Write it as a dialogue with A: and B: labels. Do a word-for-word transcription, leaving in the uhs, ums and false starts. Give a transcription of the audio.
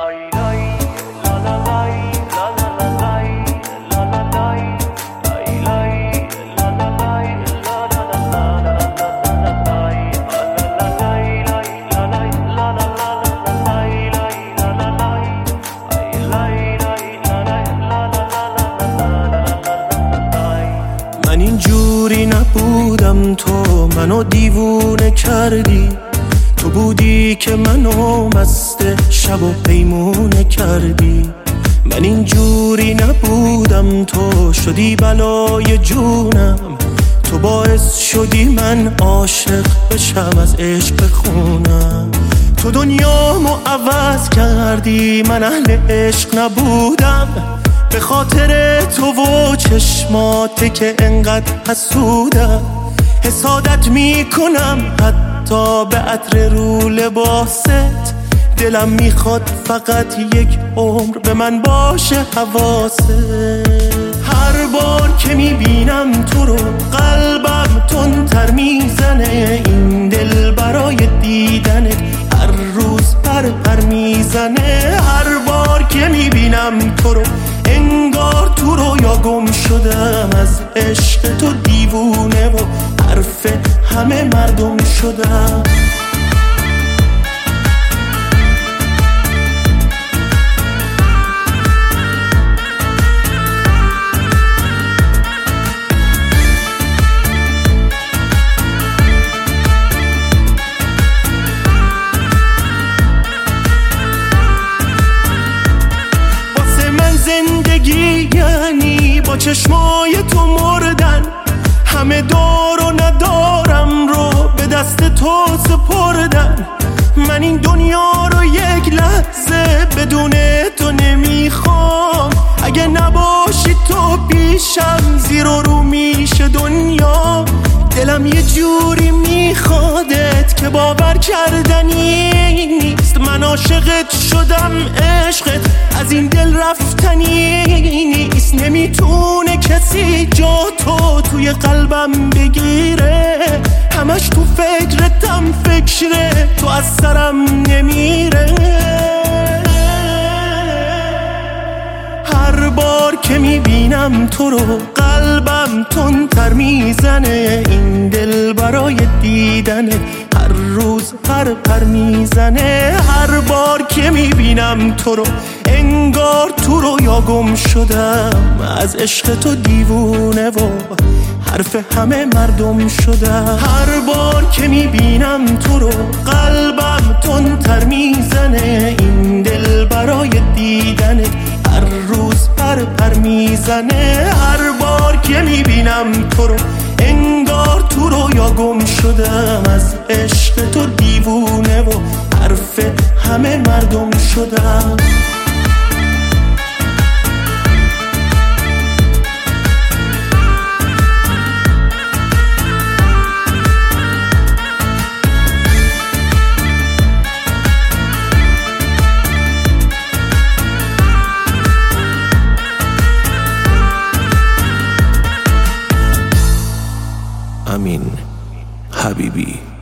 A: من اینجوری نبودم، تو منو دیوونه کردی. تو بودی که منو مست شب و پیمونه کردی. من اینجوری نبودم، تو شدی بلای جونم. تو باعث شدی من عاشق بشم، از عشق بخونم. تو دنیامو عوض کردی، من اهل عشق نبودم. به خاطر تو و چشماته که انقدر حسودم. حسادت میکنم حتی به عطر رو لباست. دلم میخواد فقط یک عمر به من باشه حواست. هر بار که میبینم تو رو قلبم تندتر میزنه. این دل برای دیدنت هر روز پر پر میزنه. هر بار که میبینم تو رو انگار تو رویا گم شدم. از عشق تو دیوونه و حرف همه مردم شدم. زندگی یعنی با چشمای تو مردن. همه دار و ندارم رو به دست تو سپردن. من این دنیا رو یک لحظه بدون تو نمیخوام. اگه نباشی تو پیشم زیر و رو میشه دنیا. دلم یه جوری میخوادت که باور کردنی نیست. من عاشقت شدم، عشقت از این دل رفتنی نیست. نمیتونه کسی جا تو توی قلبم بگیره. همش تو فکرتم، فکره تو از سرم نمیره. هر بار که میبینم تو رو قلبم تندتر میزنه. این دل برای دیدنت هر روز پر پر میزنه. هر بار که میبینم تو رو انگار تو رویا گم شدم. از عشق تو دیوونه و حرف همه مردم شدم. هر بار که میبینم تو رو قلبم تندتر میزنه. این دل برای دیدنت هر روز پر پر میزنه. هر بار که میبینم تو رو انگار تو رویا گم شدم. از عشق تو دیوونه و حرف همه مردم شدم. امین حبیبی.